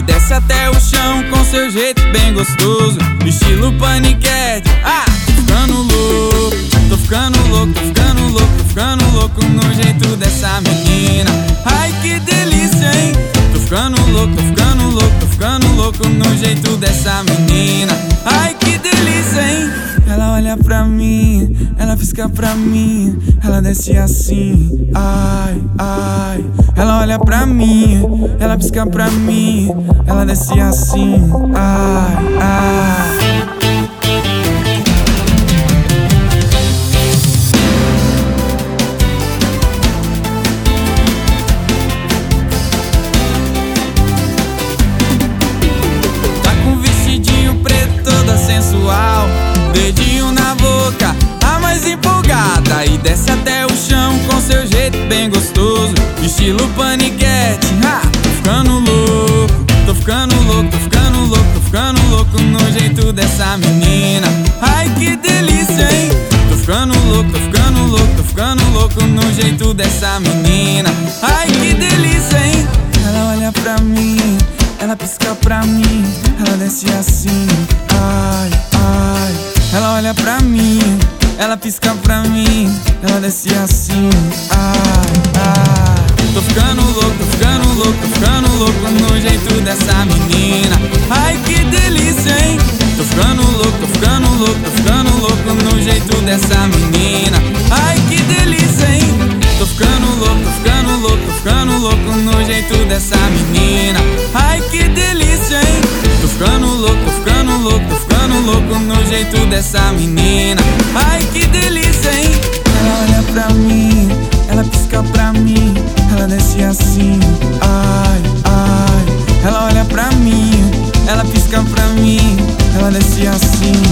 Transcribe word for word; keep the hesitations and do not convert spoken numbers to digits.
desce até o chão com seu jeito bem gostoso, estilo paniquete. Ah, tô ficando louco, tô ficando louco, tô ficando louco, tô ficando louco no jeito dessa menina. Ai, que delícia, hein? Tô ficando louco, tô ficando louco, tô ficando louco no jeito dessa menina. Ai, que delícia, hein? Ela olha pra mim, ela pisca pra mim, ela desce assim, ai, ai. Ela olha pra mim, ela pisca pra mim, ela desce assim, ai, ai. Tá com vestidinho preto toda sensual, dedinho na boca, a mais empolgada, e desce até o chão com seu jeito bem gostoso, estilo paniquete. Ha! Tô ficando louco, tô ficando louco, tô ficando louco, tô ficando louco no jeito dessa menina. Ai, que delícia, hein? Tô ficando louco, tô ficando louco, tô ficando louco no jeito dessa menina. Ai, que delícia, hein? Ela olha pra mim, ela pisca pra mim, ela desce assim, ai, ai. Ela olha pra mim, ela pisca pra mim, ela desce assim, ai, ai. Tô ficando louco, tô ficando louco, tô ficando louco no jeito dessa menina. Ai, que delícia, hein? Tô ficando louco, tô ficando louco, tô ficando louco no jeito dessa menina. Ai, que delícia, hein? Tô ficando louco, tô ficando louco, tô ficando louco no jeito dessa menina. Ai, que delícia, hein? Tô ficando louco, tô ficando louco, tô ficando louco no jeito dessa menina. Ai, que delícia, hein? Ela olha pra mim, ela pisca pra mim, ela desce assim, ai, ai. Ela olha pra mim, ela pisca pra mim, ela desce assim,